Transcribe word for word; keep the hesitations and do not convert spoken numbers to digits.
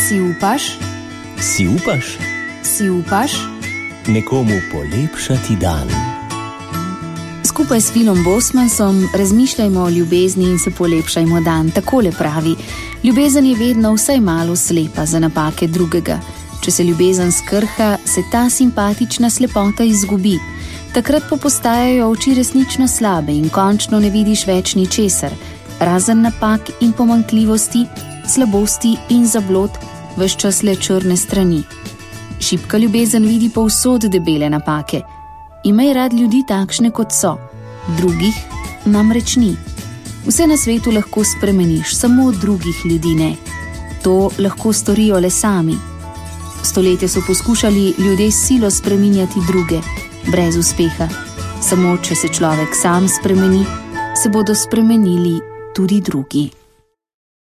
Si upaš? Si upaš? Si upaš? Nekomu polepšati dan. Skupaj s Philom Bosmansom razmišljajmo o ljubezni in se polepšajmo dan. Takole pravi: ljubezen je vedno vsaj malo slepa za napake drugega. Če se ljubezen skrha, se ta simpatična slepota izgubi. Takrat pa postajajo oči resnično slabe in končno ne vidiš več ničesar, razen napak in pomanjkljivosti, slabosti in zablod, ves čas le črne strani. Šibka ljubezen vidi povsod debele napake. Imej rad ljudi takšne, kot so, drugih namreč ni. Vse na svetu lahko spremeniš, samo drugih ljudi ne. To lahko storijo le sami. Stoletja so poskušali ljudje s silo spreminjati druge, brez uspeha. Samo če se človek sam spremeni, se bodo spremenili tudi drugi.